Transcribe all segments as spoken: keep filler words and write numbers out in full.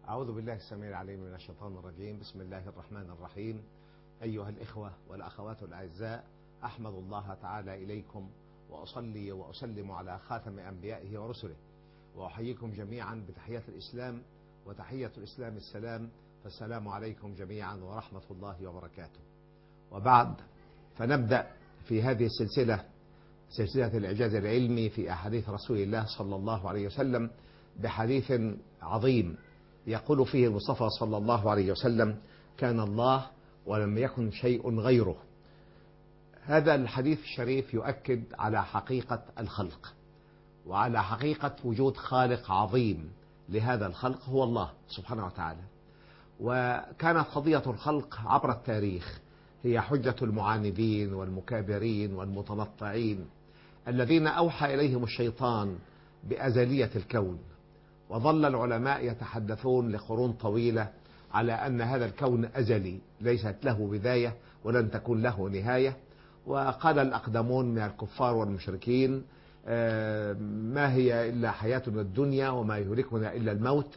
أعوذ بالله السميع العليم من الشيطان الرجيم. بسم الله الرحمن الرحيم. أيها الإخوة والأخوات الأعزاء، أحمد الله تعالى إليكم وأصلي وأسلم على خاتم أنبيائه ورسله، وأحييكم جميعا بتحية الإسلام، وتحية الإسلام السلام، فالسلام عليكم جميعا ورحمة الله وبركاته. وبعد، فنبدأ في هذه السلسلة، سلسلة الإعجاز العلمي في أحاديث رسول الله صلى الله عليه وسلم، بحديث عظيم يقول فيه المصطفى صلى الله عليه وسلم: كان الله ولم يكن شيء غيره. هذا الحديث الشريف يؤكد على حقيقة الخلق، وعلى حقيقة وجود خالق عظيم لهذا الخلق هو الله سبحانه وتعالى. وكانت قضية الخلق عبر التاريخ هي حجة المعاندين والمكابرين والمتنطعين الذين أوحى إليهم الشيطان بأزلية الكون. وظل العلماء يتحدثون لقرون طويلة على أن هذا الكون أزلي، ليست له بداية ولن تكون له نهاية. وقال الأقدمون من الكفار والمشركين: ما هي إلا حياتنا الدنيا وما يهلكنا إلا الموت،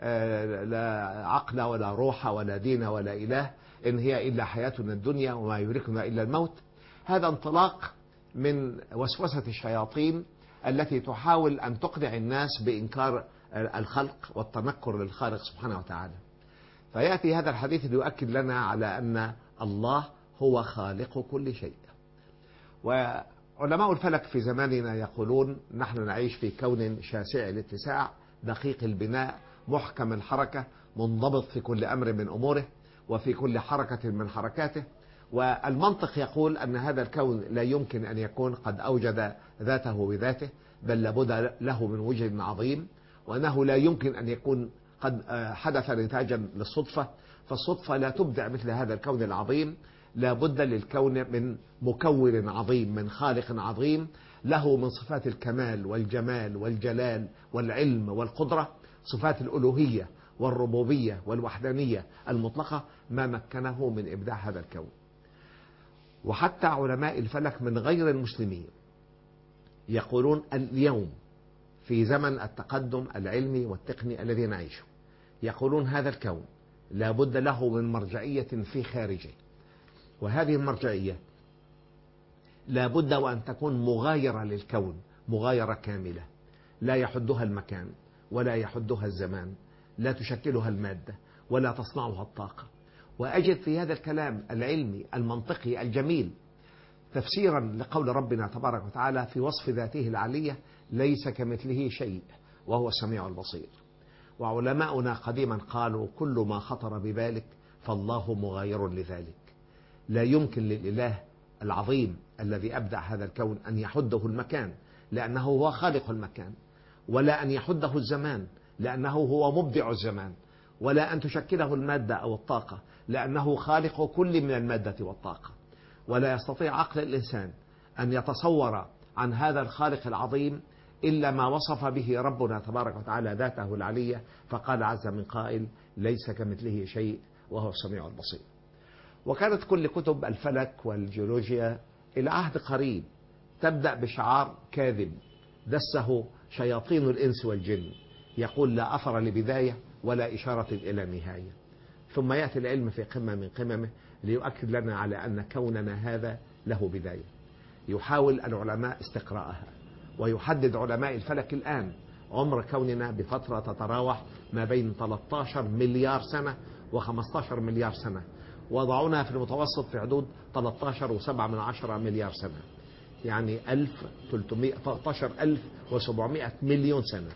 لا عقل ولا روح ولا دين ولا إله، إن هي إلا حياتنا الدنيا وما يهلكنا إلا الموت. هذا انطلاق من وسوسة الشياطين التي تحاول أن تقنع الناس بإنكار الخلق والتنكر للخالق سبحانه وتعالى. فيأتي هذا الحديث ليؤكد لنا على أن الله هو خالق كل شيء. وعلماء الفلك في زماننا يقولون: نحن نعيش في كون شاسع الاتساع، دقيق البناء، محكم الحركة، منضبط في كل أمر من أموره وفي كل حركة من حركاته. والمنطق يقول أن هذا الكون لا يمكن أن يكون قد أوجد ذاته بذاته، بل لابد له من وجه عظيم، وأنه لا يمكن أن يكون قد حدث نتاجا للصدفة، فالصدفة لا تبدع مثل هذا الكون العظيم. لا بد للكون من مكون عظيم، من خالق عظيم له من صفات الكمال والجمال والجلال والعلم والقدرة، صفات الألوهية والربوبية والوحدانية المطلقة، ما مكنه من إبداع هذا الكون. وحتى علماء الفلك من غير المسلمين يقولون اليوم في زمن التقدم العلمي والتقني الذي نعيشه، يقولون هذا الكون لا بد له من مرجعية في خارجه، وهذه المرجعية لا بد وأن تكون مغايرة للكون، مغايرة كاملة، لا يحدها المكان ولا يحدها الزمان، لا تشكلها المادة ولا تصنعها الطاقة. وأجد في هذا الكلام العلمي المنطقي الجميل تفسيرا لقول ربنا تبارك وتعالى في وصف ذاته العلية: ليس كمثله شيء وهو السميع البصير. وعلماؤنا قديما قالوا: كل ما خطر ببالك فالله مغاير لذلك. لا يمكن للإله العظيم الذي أبدع هذا الكون أن يحده المكان، لأنه هو خالق المكان، ولا أن يحده الزمان، لأنه هو مبدع الزمان، ولا أن تشكله المادة أو الطاقة، لأنه خالق كل من المادة والطاقة. ولا يستطيع عقل الإنسان أن يتصور عن هذا الخالق العظيم إلا ما وصف به ربنا تبارك وتعالى ذاته العلية، فقال عز من قائل: ليس كمثله شيء وهو السميع البصير. وكانت كل كتب الفلك والجيولوجيا إلى عهد قريب تبدأ بشعار كاذب دسه شياطين الإنس والجن، يقول: لا أثر لبداية ولا إشارة إلى نهاية. ثم يأتي العلم في قمة من قممه ليؤكد لنا على أن كوننا هذا له بداية. يحاول العلماء استقراءها، ويحدد علماء الفلك الآن عمر كوننا بفترة تتراوح ما بين ثلاثة عشر مليار سنة وخمسة عشر مليار سنة، وضعونا في المتوسط في حدود ثلاثة عشر وسبعة من عشرة مليار سنة، يعني ثلاثة عشر ألف وسبعمائة مليون سنة.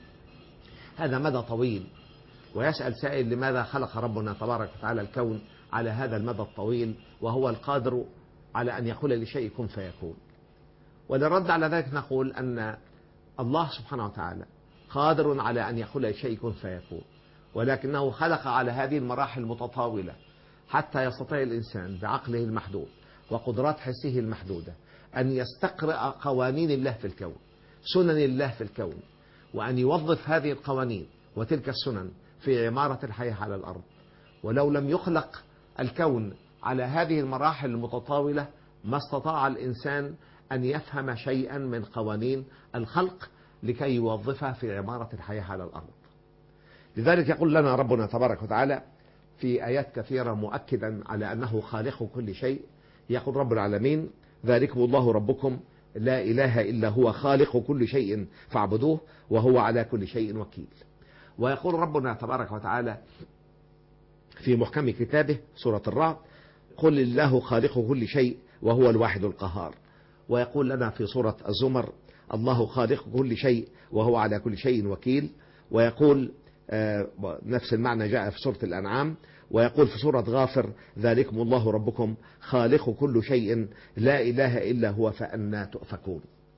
هذا مدى طويل. ويسأل سائل: لماذا خلق ربنا تبارك وتعالى الكون على هذا المدى الطويل وهو القادر على أن يقول لشيء كن فيكون؟ وللرد على ذلك نقول أن الله سبحانه وتعالى قادر على أن يقول لشيء كن فيكون، ولكنه خلق على هذه المراحل المتطاولة حتى يستطيع الإنسان بعقله المحدود وقدرات حسه المحدودة أن يستقرأ قوانين الله في الكون، سنن الله في الكون، وأن يوظف هذه القوانين وتلك السنن في عمارة الحياة على الأرض. ولو لم يخلق الكون على هذه المراحل المتطاولة ما استطاع الإنسان أن يفهم شيئا من قوانين الخلق لكي يوظفها في عمارة الحياة على الأرض. لذلك يقول لنا ربنا تبارك وتعالى في آيات كثيرة مؤكدا على أنه خالق كل شيء. يقول رب العالمين: ذلكم الله ربكم لا إله إلا هو خالق كل شيء فاعبدوه وهو على كل شيء وكيل. ويقول ربنا تبارك وتعالى في محكم كتابه سورة الرعد: قل الله خالق كل شيء وهو الواحد القهار. ويقول لنا في سورة الزمر: الله خالق كل شيء وهو على كل شيء وكيل. ويقول نفس المعنى جاء في سورة الأنعام. ويقول في سورة غافر: ذلكم الله ربكم خالق كل شيء لا إله إلا هو فأنى تؤفكون.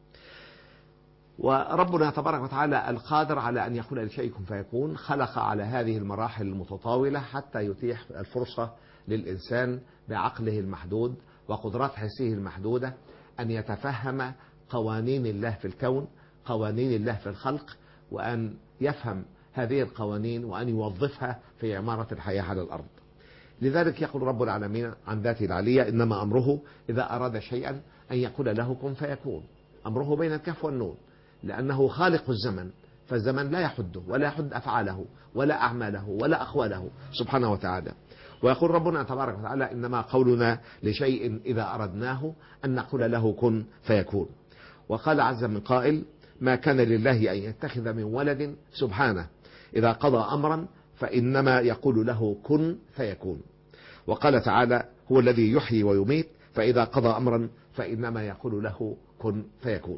وربنا تبارك وتعالى القادر على أن يقول لشيء كن فيكون، خلق على هذه المراحل المتطاولة حتى يتيح الفرصة للإنسان بعقله المحدود وقدرات حسه المحدودة أن يتفهم قوانين الله في الكون، قوانين الله في الخلق، وأن يفهم هذه القوانين وأن يوظفها في عمارة الحياة على الأرض. لذلك يقول رب العالمين عن ذاته العلية: إنما أمره إذا أراد شيئا أن يقول له كن فيكون. أمره بين الكاف والنون، لأنه خالق الزمن، فالزمن لا يحده ولا يحد أفعاله ولا أعماله ولا أقواله سبحانه وتعالى. ويقول ربنا تبارك وتعالى: إنما قولنا لشيء إذا أردناه أن نقول له كن فيكون. وقال عز من قائل: ما كان لله أن يتخذ من ولد سبحانه، إذا قضى أمرا فإنما يقول له كن فيكون. وقال تعالى: هو الذي يحيي ويميت، فإذا قضى أمرا فإنما يقول له كن فيكون.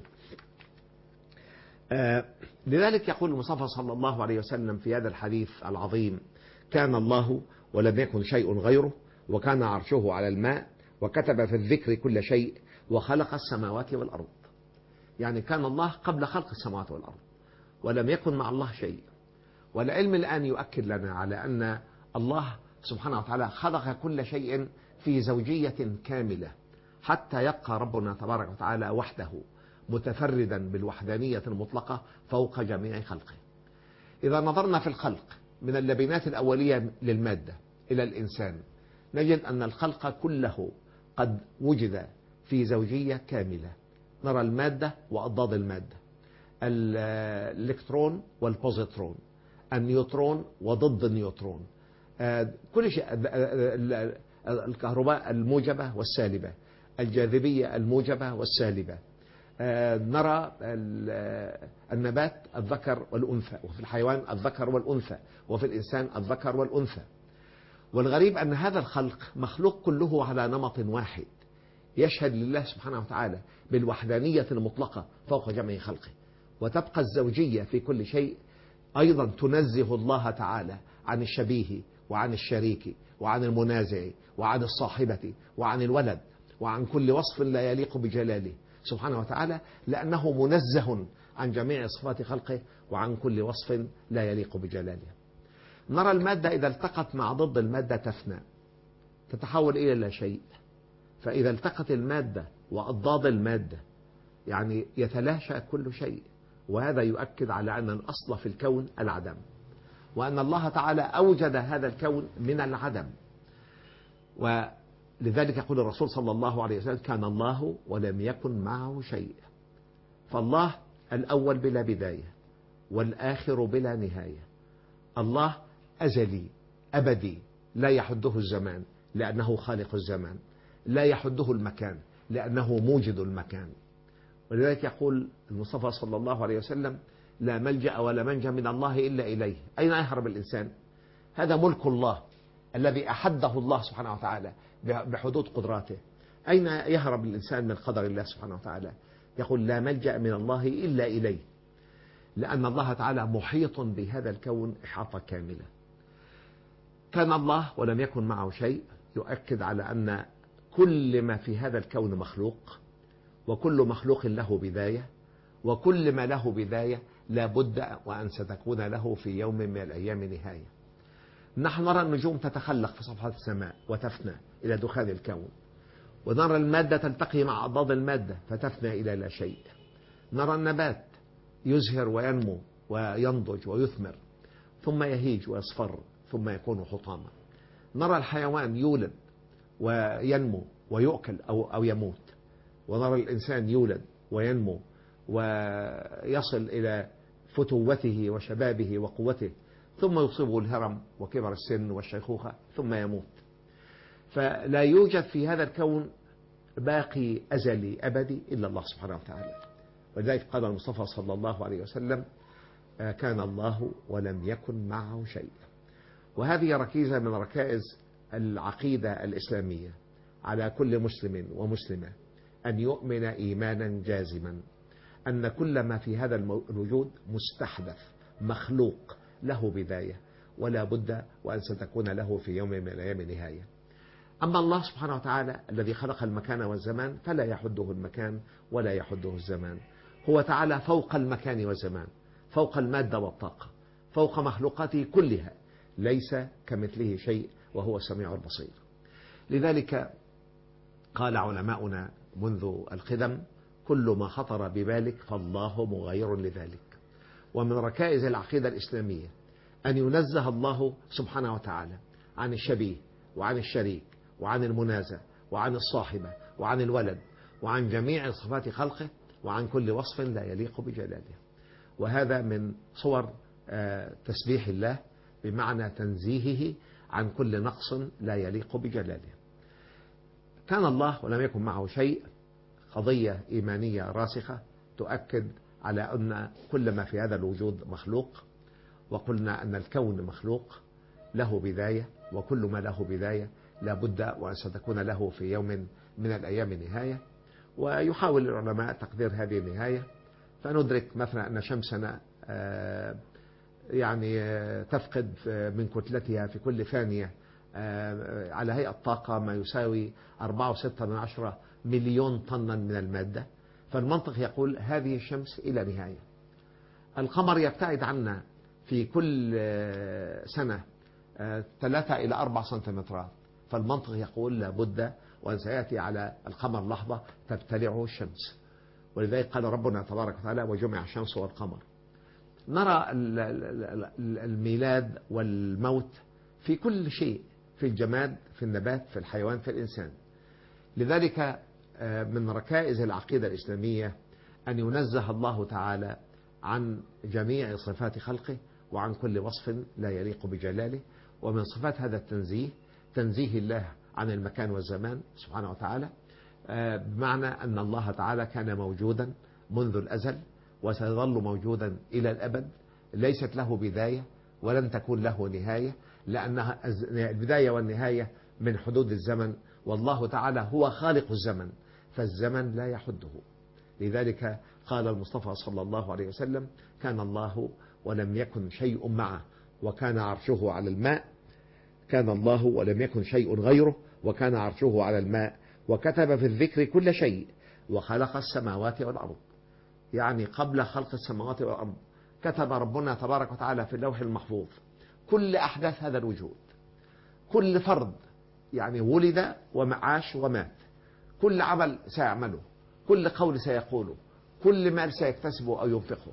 آه لذلك يقول المصطفى صلى الله عليه وسلم في هذا الحديث العظيم: كان الله ولم يكن شيء غيره، وكان عرشه على الماء، وكتب في الذكر كل شيء، وخلق السماوات والأرض. يعني كان الله قبل خلق السماوات والأرض، ولم يكن مع الله شيء. والعلم الآن يؤكد لنا على أن الله سبحانه وتعالى خلق كل شيء في زوجية كاملة، حتى يبقى ربنا تبارك وتعالى وحده متفردا بالوحدانية المطلقة فوق جميع خلقه. إذا نظرنا في الخلق من اللبنات الأولية للمادة إلى الإنسان، نجد أن الخلق كله قد وجد في زوجية كاملة. نرى المادة وأضداد المادة، الإلكترون والبوزيترون، النيوترون وضد النيوترون، كل شيء، الكهرباء الموجبة والسالبة، الجاذبية الموجبة والسالبة. نرى النبات الذكر والأنثى، وفي الحيوان الذكر والأنثى، وفي الإنسان الذكر والأنثى. والغريب أن هذا الخلق مخلوق كله على نمط واحد، يشهد لله سبحانه وتعالى بالوحدانية المطلقة فوق جميع خلقه. وتبقى الزوجية في كل شيء أيضا تنزه الله تعالى عن الشبيه وعن الشريك وعن المنازع وعن الصاحبة وعن الولد وعن كل وصف لا يليق بجلاله سبحانه وتعالى، لأنه منزه عن جميع صفات خلقه وعن كل وصف لا يليق بجلاله. نرى المادة إذا التقت مع ضد المادة تفنى، تتحول إلى لا شيء. فإذا التقت المادة وأضداد المادة يعني يتلاشى كل شيء. وهذا يؤكد على أن الأصل في الكون العدم، وأن الله تعالى أوجد هذا الكون من العدم. ولذلك يقول الرسول صلى الله عليه وسلم: كان الله ولم يكن معه شيء. فالله الأول بلا بداية والآخر بلا نهاية. الله أزلي أبدي لا يحده الزمان لأنه خالق الزمان، لا يحده المكان لأنه موجد المكان. ولذلك يقول المصطفى صلى الله عليه وسلم: لا ملجأ ولا منجا من الله إلا إليه. أين يهرب الإنسان؟ هذا ملك الله الذي أحده الله سبحانه وتعالى بحدود قدراته. أين يهرب الإنسان من قدر الله سبحانه وتعالى؟ يقول: لا ملجأ من الله إلا إليه، لأن الله تعالى محيط بهذا الكون إحاطة كاملة. كان الله ولم يكن معه شيء، يؤكد على أن كل ما في هذا الكون مخلوق، وكل مخلوق له بداية، وكل ما له بداية لا بد وأن ستكون له في يوم من الأيام نهاية. نحن نرى النجوم تتخلق في صفحات السماء وتفنى إلى دخان الكون، ونرى المادة تلتقي مع أضداد المادة فتفنى إلى لا شيء. نرى النبات يزهر وينمو وينضج ويثمر، ثم يهيج ويصفر ثم يكون حطاما. نرى الحيوان يولد وينمو ويؤكل أو أو يموت. ونرى الإنسان يولد وينمو ويصل إلى فتوته وشبابه وقوته، ثم يصيبه الهرم وكبر السن والشيخوخة ثم يموت. فلا يوجد في هذا الكون باقي أزلي أبدي إلا الله سبحانه وتعالى. ولذلك قال المصطفى صلى الله عليه وسلم: كان الله ولم يكن معه شيء. وهذه ركيزة من ركائز العقيدة الإسلامية على كل مسلم ومسلمة أن يؤمن إيمانا جازما أن كل ما في هذا الوجود مستحدث مخلوق له بداية ولا بد وأن ستكون له في يوم من الأيام نهاية. أما الله سبحانه وتعالى الذي خلق المكان والزمان فلا يحده المكان ولا يحده الزمان. هو تعالى فوق المكان والزمان، فوق المادة والطاقة، فوق مخلوقاته كلها، ليس كمثله شيء وهو السميع البصير. لذلك قال علماؤنا منذ القدم: كل ما خطر ببالك فالله مغير لذلك. ومن ركائز العقيدة الإسلامية أن ينزه الله سبحانه وتعالى عن الشبيه وعن الشريك وعن المنازع وعن الصاحبة وعن الولد وعن جميع صفات خلقه وعن كل وصف لا يليق بجلاله. وهذا من صور تسبيح الله بمعنى تنزيهه عن كل نقص لا يليق بجلاله. كان الله ولم يكن معه شيء قضية إيمانية راسخة تؤكد على أن كل ما في هذا الوجود مخلوق، وقلنا أن الكون مخلوق له بداية، وكل ما له بداية لا بد وأن ستكون له في يوم من الأيام نهاية. ويحاول العلماء تقدير هذه النهاية، فندرك مثلا أن شمسنا يعني تفقد من كتلتها في كل ثانية على هيئة طاقة ما يساوي أربعة وستة من عشرة مليون طنا من المادة. فالمنطق يقول هذه الشمس إلى نهاية. القمر يبتعد عنا في كل سنة ثلاثة إلى أربع سنتيمترات، فالمنطق يقول لابد وأن سيأتي على القمر لحظة تبتلعه الشمس. ولذلك قال ربنا تبارك وتعالى: وجمع الشمس والقمر. نرى الميلاد والموت في كل شيء، في الجماد، في النبات، في الحيوان، في الإنسان. لذلك من ركائز العقيدة الإسلامية أن ينزه الله تعالى عن جميع صفات خلقه وعن كل وصف لا يليق بجلاله. ومن صفات هذا التنزيه تنزيه الله عن المكان والزمان سبحانه وتعالى، بمعنى أن الله تعالى كان موجودا منذ الأزل وسيظل موجودا إلى الأبد، ليست له بداية ولن تكون له نهاية، لأنها البداية والنهاية من حدود الزمن، والله تعالى هو خالق الزمن فالزمن لا يحده. لذلك قال المصطفى صلى الله عليه وسلم: كان الله ولم يكن شيء معه وكان عرشه على الماء. كان الله ولم يكن شيء غيره وكان عرشه على الماء، وكتب في الذكر كل شيء وخلق السماوات والأرض. يعني قبل خلق السماوات والأرض كتب ربنا تبارك وتعالى في اللوح المحفوظ كل أحداث هذا الوجود، كل فرد يعني ولد وعاش ومات، كل عمل سيعمله، كل قول سيقوله، كل مال سيكتسبه أو ينفقه،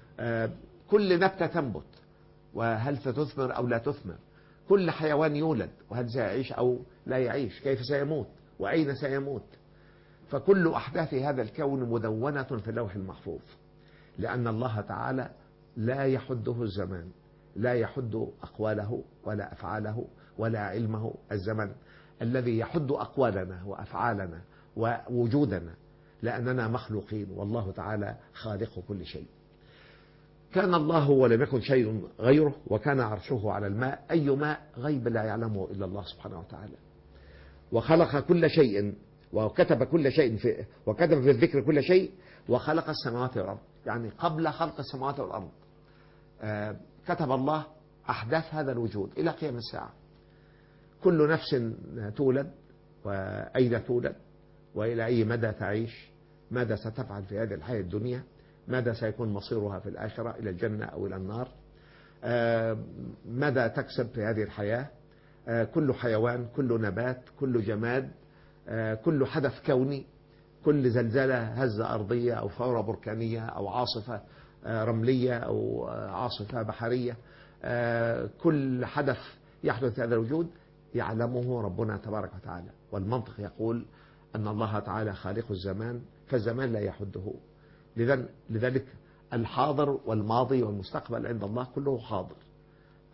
كل نبتة تنبت وهل ستثمر أو لا تثمر، كل حيوان يولد وهل سيعيش أو لا يعيش، كيف سيموت وأين سيموت. فكل أحداث هذا الكون مدونة في اللوح المحفوظ، لأن الله تعالى لا يحده الزمان، لا يحد أقواله ولا أفعاله ولا علمه الزمن الذي يحد أقوالنا وأفعالنا ووجودنا، لأننا مخلوقين والله تعالى خالق كل شيء. كان الله ولم يكن شيء غيره وكان عرشه على الماء. أي ماء؟ غيب لا يعلمه إلا الله سبحانه وتعالى. وخلق كل شيء وكتب كل شيء في وكتب في الذكر كل شيء وخلق السماوات والأرض. يعني قبل خلق السماوات والأرض آه كتب الله أحداث هذا الوجود إلى قيام الساعة. كل نفس تولد وأين تولد وإلى أي مدى تعيش، ماذا ستفعل في هذه الحياة الدنيا، ماذا سيكون مصيرها في الآخرة إلى الجنة أو إلى النار، آه ماذا تكسب في هذه الحياة. آه كل حيوان، كل نبات، كل جماد، آه كل حدث كوني، كل زلزلة هزة أرضية أو ثورة بركانية أو عاصفة آه رملية أو آه عاصفة بحرية، آه كل حدث يحدث في هذا الوجود يعلمه ربنا تبارك وتعالى. والمنطق يقول أن الله تعالى خالق الزمان فالزمان لا يحده. لذلك الحاضر والماضي والمستقبل عند الله كله حاضر.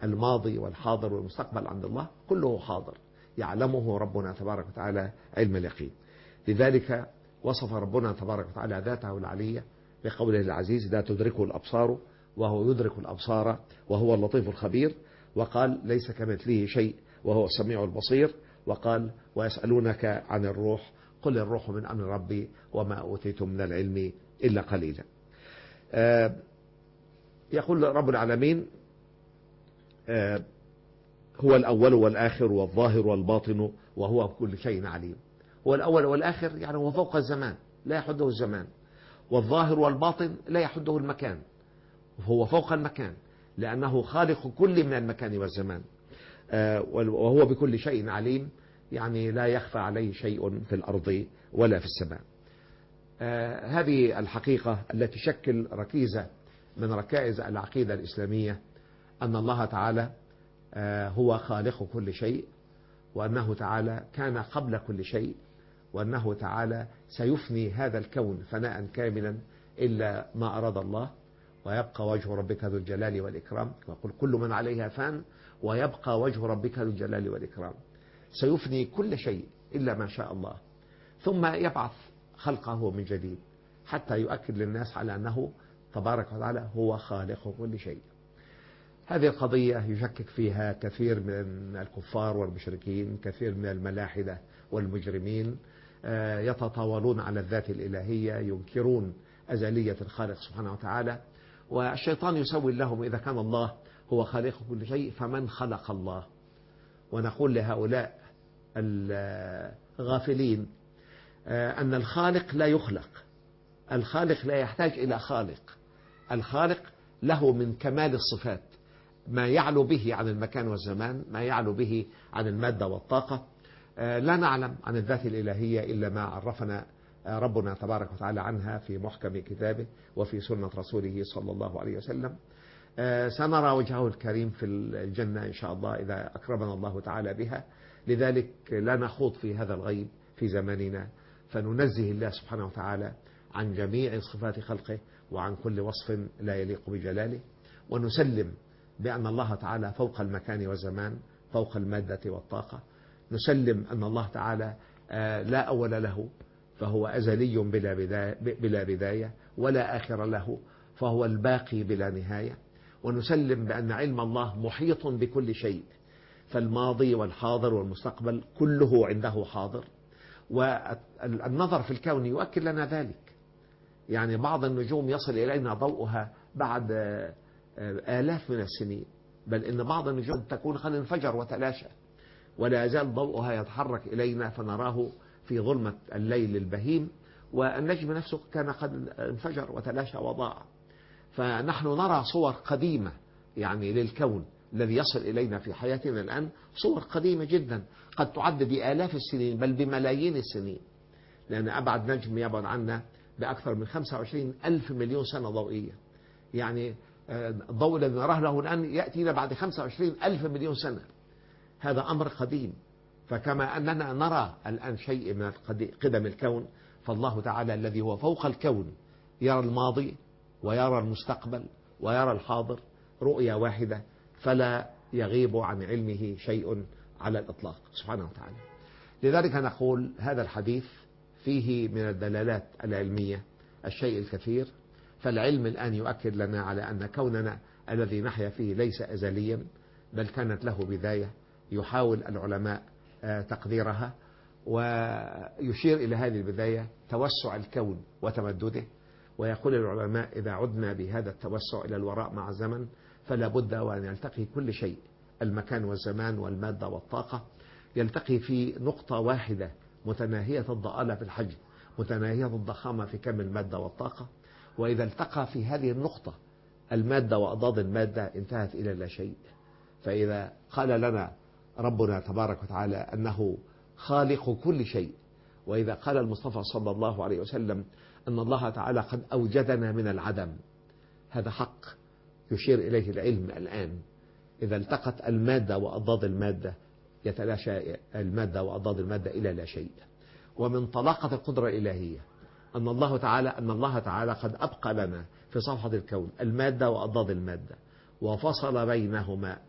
الماضي والحاضر والمستقبل عند الله كله حاضر يعلمه ربنا تبارك وتعالى علم اليقين. لذلك وصف ربنا تبارك وتعالى ذاته العلية بقوله العزيز لا تدركه الأبصار وهو يدرك الأبصار وهو اللطيف الخبير، وقال ليس كمثله شيء وهو السميع البصير، وقال ويسألونك عن الروح قل الروح من أمر ربي وما أوتيتم من العلم إلا قليلا. آه يقول رب العالمين آه هو الأول والآخر والظاهر والباطن وهو بكل شيء عليم. هو الأول والآخر يعني هو فوق الزمان لا يحده الزمان، والظاهر والباطن لا يحده المكان، هو فوق المكان لأنه خالق كل من المكان والزمان. آه وهو بكل شيء عليم يعني لا يخفى عليه شيء في الأرض ولا في السماء. آه هذه الحقيقة التي تشكل ركيزة من ركائز العقيدة الإسلامية، أن الله تعالى آه هو خالق كل شيء، وأنه تعالى كان قبل كل شيء، وأنه تعالى سيفني هذا الكون فناء كاملا إلا ما أراد الله، ويبقى وجه ربك ذو الجلال والإكرام، ويقول كل من عليها فان ويبقى وجه ربك ذو الجلال والإكرام. سيفني كل شيء إلا ما شاء الله، ثم يبعث خلقه من جديد حتى يؤكد للناس على أنه تبارك وتعالى هو خالق كل شيء. هذه القضية يشكك فيها كثير من الكفار والمشركين، كثير من الملاحدة والمجرمين، يتطاولون على الذات الإلهية، ينكرون أزلية الخالق سبحانه وتعالى، والشيطان يسوي لهم إذا كان الله هو خالق كل شيء فمن خلق الله. ونقول لهؤلاء الغافلين أن الخالق لا يخلق، الخالق لا يحتاج إلى خالق، الخالق له من كمال الصفات ما يعلو به عن المكان والزمان، ما يعلو به عن المادة والطاقة. لا نعلم عن الذات الإلهية إلا ما عرفنا ربنا تبارك وتعالى عنها في محكم كتابه وفي سنة رسوله صلى الله عليه وسلم. سنرى وجهه الكريم في الجنة إن شاء الله إذا أكرمنا الله تعالى بها. لذلك لا نخوض في هذا الغيب في زماننا، فننزه الله سبحانه وتعالى عن جميع صفات خلقه وعن كل وصف لا يليق بجلاله، ونسلم بأن الله تعالى فوق المكان والزمان، فوق المادة والطاقة. نسلم أن الله تعالى لا أول له فهو أزلي بلا بداية, بلا بداية ولا آخر له، فهو الباقي بلا نهاية. ونسلم بأن علم الله محيط بكل شيء، فالماضي والحاضر والمستقبل كله عنده حاضر. والنظر في الكون يؤكد لنا ذلك، يعني بعض النجوم يصل إلينا ضوءها بعد آلاف من السنين، بل إن بعض النجوم تكون قد انفجر وتلاشى ولا يزال ضوءها يتحرك إلينا فنراه في ظلمة الليل البهيم، والنجم نفسه كان قد انفجر وتلاشى وضاع. فنحن نرى صور قديمة يعني للكون الذي يصل إلينا في حياتنا الآن، صور قديمة جدا قد تعد بآلاف السنين بل بملايين السنين، لأن أبعد نجم يبعد عنا بأكثر من خمسة وعشرين ألف مليون سنة ضوئية. يعني الضوء الذي نراه له الآن يأتينا بعد خمسة وعشرين ألف مليون سنة. هذا أمر قديم. فكما أننا نرى الآن شيء من قدم الكون، فالله تعالى الذي هو فوق الكون يرى الماضي ويرى المستقبل ويرى الحاضر رؤية واحدة، فلا يغيب عن علمه شيء على الإطلاق سبحانه وتعالى. لذلك نقول هذا الحديث فيه من الدلالات العلمية الشيء الكثير. فالعلم الآن يؤكد لنا على أن كوننا الذي نحيا فيه ليس أزليا بل كانت له بداية، يحاول العلماء تقديرها، ويشير إلى هذه البداية توسع الكون وتمدده. ويقول العلماء إذا عدنا بهذا التوسع إلى الوراء مع الزمن فلا بد وأن يلتقي كل شيء، المكان والزمان والمادة والطاقة، يلتقي في نقطة واحدة متناهية الضآلة في الحجم، متناهية الضخامة في كم المادة والطاقة. وإذا التقى في هذه النقطة المادة وأضداد المادة انتهت إلى لا شيء. فإذا قال لنا ربنا تبارك وتعالى أنه خالق كل شيء، وإذا قال المصطفى صلى الله عليه وسلم أن الله تعالى قد أوجدنا من العدم، هذا حق يشير إليه العلم الآن. إذا التقت المادة وأضداد المادة يتلاشى المادة وأضداد المادة إلى لا شيء. ومن طلاقة القدرة الإلهية أن الله تعالى أن الله تعالى قد أبقى لنا في صفحة الكون المادة وأضداد المادة، وفصل بينهما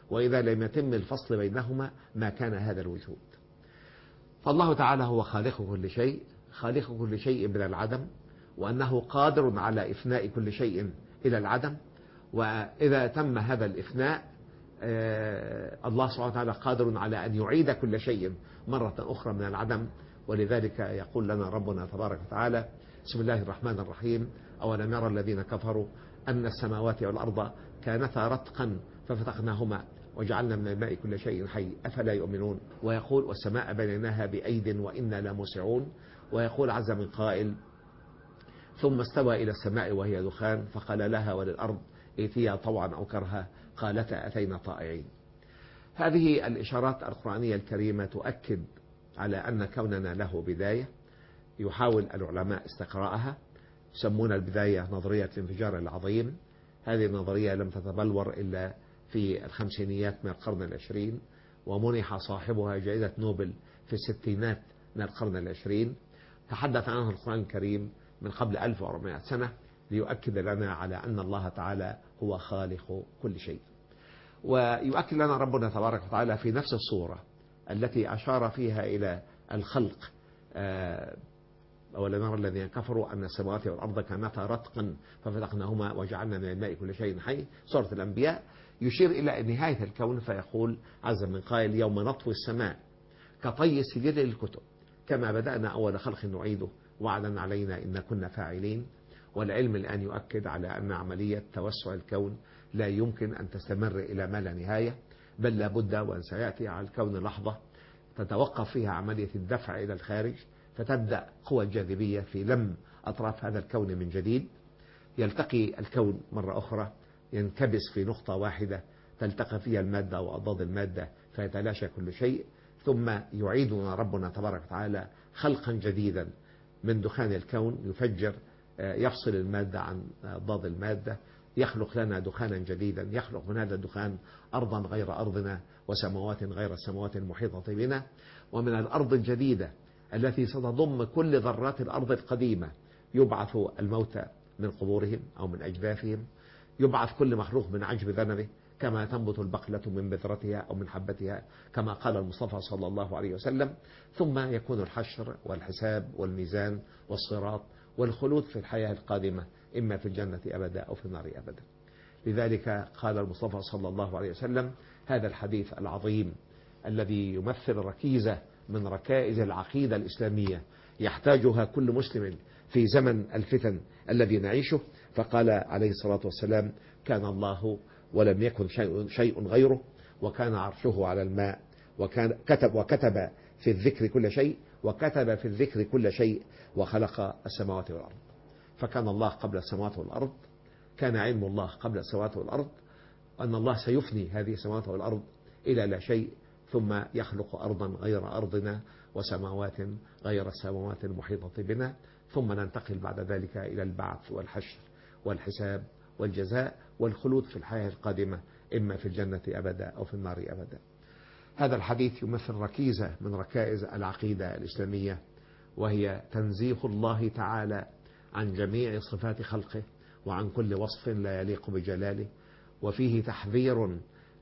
وإذا لم يتم الفصل بينهما ما كان هذا الوجود. فالله تعالى هو خالق كل شيء، خالق كل شيء من العدم، وأنه قادر على إفناء كل شيء إلى العدم. وإذا تم هذا الإفناء الله سبحانه وتعالى قادر على أن يعيد كل شيء مرة أخرى من العدم. ولذلك يقول لنا ربنا تبارك وتعالى: بسم الله الرحمن الرحيم: أولم يرى الذين كفروا أن السماوات والأرض كانتا رتقا ففتقناهما وجعلنا من الماء كل شيء حي أفلا يؤمنون. ويقول: والسماء بنيناها بأيد وإنا لموسعون. ويقول عز من قائل: ثم استوى إلى السماء وهي دخان فقال لها وللأرض ائتيا طوعا أو كرها قالتا أتينا طائعين. هذه الإشارات القرآنية الكريمة تؤكد على أن كوننا له بداية يحاول العلماء استقراءها. يسمون البداية نظرية الانفجار العظيم. هذه النظرية لم تتبلور إلا في الخمسينيات من القرن العشرين، ومنح صاحبها جائزة نوبل في الستينات من القرن العشرين. تحدث عنها القرآن الكريم من قبل ألف وأربعمائة سنة ليؤكد لنا على أن الله تعالى هو خالق كل شيء. ويؤكد لنا ربنا تبارك وتعالى في نفس الصورة التي أشار فيها إلى الخلق: أولم يرى الذين كفروا أن السماوات والأرض كانتا رتقا ففتقناهما وجعلنا من الماء كل شيء حي، سورة الأنبياء، يشير إلى نهاية الكون فيقول عز من قائل: يوم نطوي السماء كطي السجل للكتب كما بدأنا أول خلق نعيده وعدا علينا إن كنا فاعلين. والعلم الآن يؤكد على أن عملية توسع الكون لا يمكن أن تستمر إلى ما لا نهاية، بل لابد وأن سيأتي على الكون لحظة تتوقف فيها عملية الدفع إلى الخارج، فتبدأ قوى الجاذبية في لم أطراف هذا الكون من جديد. يلتقي الكون مرة أخرى، ينكبس في نقطة واحدة تلتقي فيها المادة وأضداد المادة فيتلاشى كل شيء، ثم يعيدنا ربنا تبارك وتعالى خلقا جديدا من دخان الكون، يفجر يفصل المادة عن أضداد المادة، يخلق لنا دخانا جديدا، يخلق من هذا الدخان أرضا غير أرضنا وسماوات غير السماوات المحيطة بنا. ومن الأرض الجديدة التي ستضم كل ذرات الأرض القديمة يبعث الموتى من قبورهم أو من أجداثهم، يبعث كل مخلوق من عجب ذنبه كما تنبت البقلة من بذرتها أو من حبتها كما قال المصطفى صلى الله عليه وسلم. ثم يكون الحشر والحساب والميزان والصراط والخلود في الحياة القادمة، إما في الجنة أبدا أو في النار أبدا. لذلك قال المصطفى صلى الله عليه وسلم هذا الحديث العظيم الذي يمثل ركيزة من ركائز العقيدة الإسلامية يحتاجها كل مسلم في زمن الفتن الذي نعيشه. فقال عليه الصلاة والسلام: كان الله ولم يكن شيء, شيء غيره، وكان عرشه على الماء، وكان كتب وكتب في الذكر كل شيء، وكتب في الذكر كل شيء، وخلق السماوات والأرض. فكان الله قبل السماوات والأرض، كان علم الله قبل السماوات والأرض أن الله سيفني هذه السماوات والأرض إلى لا شيء، ثم يخلق أرضا غير أرضنا وسماوات غير السماوات المحيطة بنا، ثم ننتقل بعد ذلك إلى البعث والحشر والحساب والجزاء والخلود في الحياة القادمة، إما في الجنة أبدا أو في النار أبدا. هذا الحديث يمثل ركيزة من ركائز العقيدة الإسلامية، وهي تنزيه الله تعالى عن جميع صفات خلقه وعن كل وصف لا يليق بجلاله. وفيه تحذير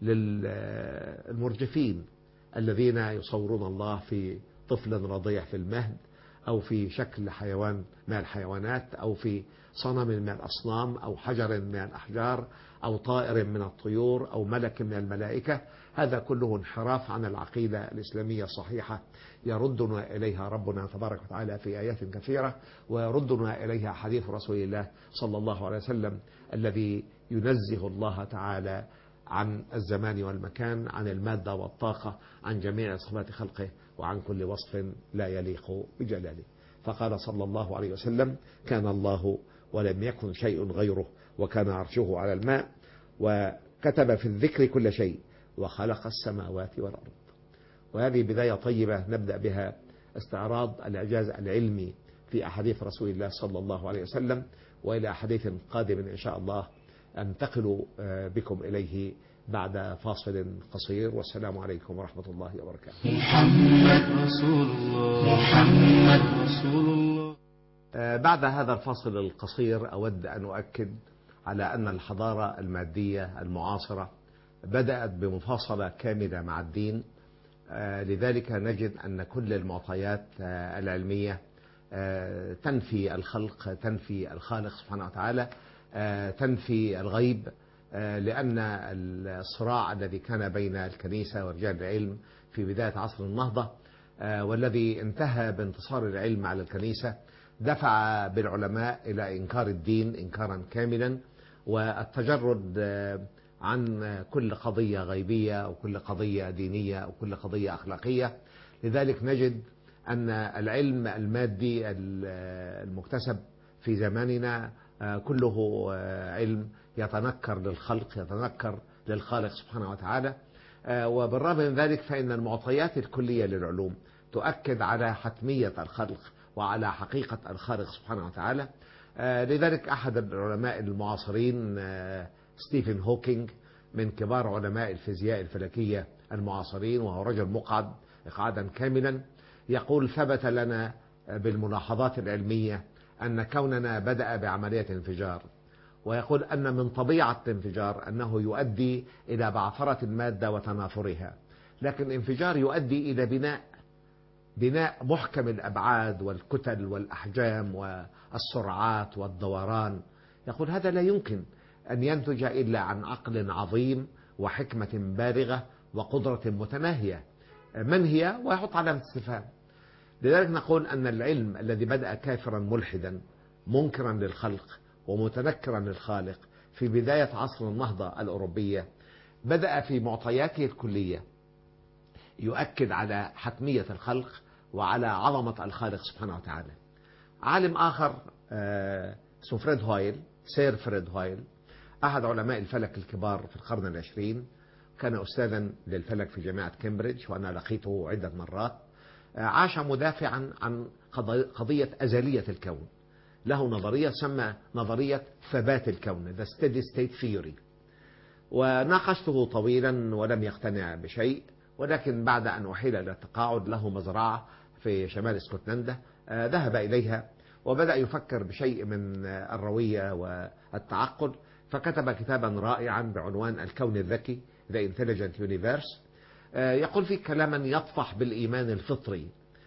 للمرجفين الذين يصورون الله في طفل رضيع في المهد، أو في شكل حيوان من الحيوانات، أو في صنم من الأصنام، أو حجر من الأحجار، أو طائر من الطيور، أو ملك من الملائكة. هذا كله انحراف عن العقيدة الإسلامية الصحيحة يردنا إليها ربنا تبارك وتعالى في آيات كثيرة، ويردنا إليها حديث رسول الله صلى الله عليه وسلم الذي ينزه الله تعالى عن الزمان والمكان، عن المادة والطاقة، عن جميع صفات خلقه، وعن كل وصف لا يليق بجلاله. فقال صلى الله عليه وسلم: كان الله ولم يكن شيء غيره، وكان عرشه على الماء، وكتب في الذكر كل شيء، وخلق السماوات والأرض. وهذه بداية طيبة نبدأ بها استعراض الإعجاز العلمي في أحاديث رسول الله صلى الله عليه وسلم، وإلى حديث قادم إن شاء الله أنتقل بكم إليه بعد فاصل قصير. والسلام عليكم ورحمة الله وبركاته. محمد رسول الله، محمد رسول الله. بعد هذا الفاصل القصير أود أن أؤكد على أن الحضارة المادية المعاصرة بدأت بمفاصلة كاملة مع الدين. لذلك نجد أن كل المعطيات العلمية تنفي الخلق، تنفي الخالق سبحانه وتعالى، تنفي الغيب، لأن الصراع الذي كان بين الكنيسة ورجال العلم في بداية عصر النهضة والذي انتهى بانتصار العلم على الكنيسة دفع بالعلماء إلى إنكار الدين إنكارا كاملا، والتجرد عن كل قضية غيبية أو كل قضية دينية أو كل قضية أخلاقية. لذلك نجد أن العلم المادي المكتسب في زماننا كله علم يتنكر للخلق، يتنكر للخالق سبحانه وتعالى. وبالرغم من ذلك فإن المعطيات الكلية للعلوم تؤكد على حتمية الخلق وعلى حقيقة الخالق سبحانه وتعالى. لذلك أحد العلماء المعاصرين ستيفن هوكينج من كبار علماء الفيزياء الفلكية المعاصرين، وهو رجل مقعد إقعادا كاملا، يقول: ثبت لنا بالملاحظات العلمية أن كوننا بدأ بعملية انفجار، ويقول أن من طبيعة الانفجار أنه يؤدي إلى بعثرة المادة وتناثرها، لكن الانفجار يؤدي إلى بناء بناء محكم الأبعاد والكتل والأحجام والسرعات والدوران. يقول هذا لا يمكن أن ينتج إلا عن عقل عظيم وحكمة بالغة وقدرة متناهية. من هي؟ ويحط علامة استفهام. لذلك نقول أن العلم الذي بدأ كافرا ملحدا منكرا للخلق ومتنكرا للخالق في بداية عصر النهضة الأوروبية بدأ في معطياته الكلية يؤكد على حتمية الخلق وعلى عظمة الخالق سبحانه وتعالى. عالم آخر اسمه فريد هويل، سير فريد هويل، أحد علماء الفلك الكبار في القرن العشرين، كان أستاذا للفلك في جامعة كامبريدج وأنا لقيته عدة مرات. عاش مدافعا عن قضية أزلية الكون، له نظرية تسمى نظرية ثبات الكون The Steady State Theory، وناقشته طويلا ولم يقتنع بشيء، ولكن بعد أن أحيل إلى التقاعد له مزرعة في شمال اسكتلندا ذهب إليها وبدأ يفكر بشيء من الروية والتعقل، فكتب كتابا رائعا بعنوان الكون الذكي The Intelligent Universe. يقول فيه كلاما يطفح بالإيمان الفطري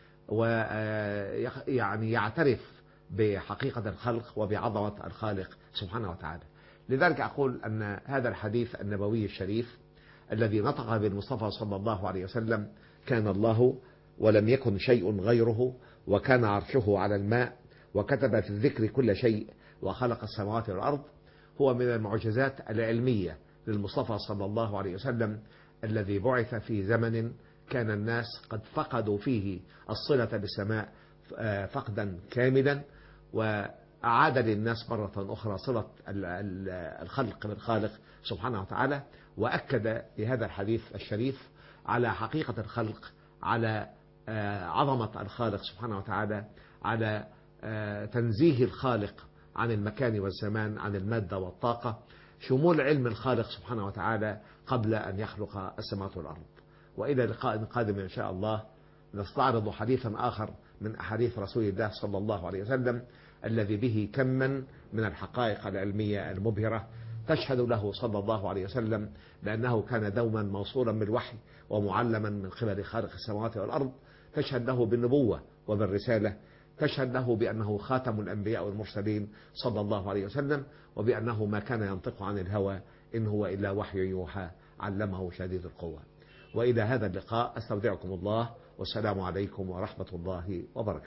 ويعني يعترف بحقيقة الخلق وبعظمة الخالق سبحانه وتعالى. لذلك أقول أن هذا الحديث النبوي الشريف الذي نطق بالمصطفى صلى الله عليه وسلم: كان الله ولم يكن شيء غيره وكان عرشه على الماء وكتب في الذكر كل شيء وخلق السماوات والأرض، هو من المعجزات العلمية للمصطفى صلى الله عليه وسلم الذي بعث في زمن كان الناس قد فقدوا فيه الصلة بالسماء فقدا كاملا، وأعاد للناس مرة أخرى صلة الخلق بالخالق سبحانه وتعالى، وأكد بهذا الحديث الشريف على حقيقة الخلق، على عظمة الخالق سبحانه وتعالى، على تنزيه الخالق عن المكان والزمان، عن المادة والطاقة، شمول علم الخالق سبحانه وتعالى قبل أن يخلق السماوات والأرض. وإلى لقاء قادم إن شاء الله نستعرض حديثا آخر من أحاديث رسول الله صلى الله عليه وسلم الذي به كما من الحقائق العلمية المبهرة تشهد له صلى الله عليه وسلم بأنه كان دوما موصولا بالوحي ومعلما من قبل خالق السماوات والأرض، تشهد له بالنبوة وبالرسالة، تشهد له بأنه خاتم الأنبياء والمرسلين صلى الله عليه وسلم، وبأنه ما كان ينطق عن الهوى إن هو إلا وحي يوحى علمه شديد القوى. وإلى هذا اللقاء أستودعكم الله، والسلام عليكم ورحمة الله وبركاته.